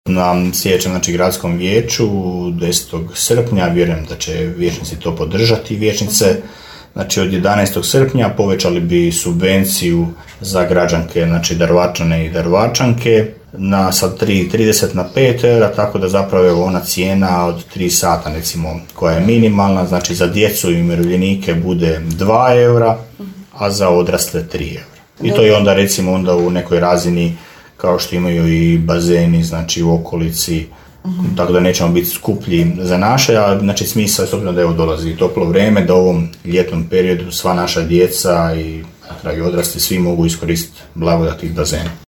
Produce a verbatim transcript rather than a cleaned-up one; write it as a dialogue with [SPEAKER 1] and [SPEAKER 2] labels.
[SPEAKER 1] Na sljedećem znači, gradskom vijeću desetog srpnja, vjerujem da će vijećnici to podržati, vijećnice. Znači od jedanaestog srpnja povećali bi subvenciju za građanke, znači Daruvarčane i Daruvarčanke, na sa tri trideset na pet eura, tako da zapravo je ona cijena od tri sata recimo koja je minimalna, znači za djecu i umirovljenike bude dva eura, a za odrasle tri eura. I to je onda recimo onda u nekoj razini kao što imaju i bazeni, znači u okolici, uh-huh. tako da nećemo biti skuplji za naše, a znači smisao je sobno da evo dolazi toplo vrijeme, da u ovom ljetnom periodu sva naša djeca i na kraju odrasli svi mogu iskoristiti blagodat tih bazena.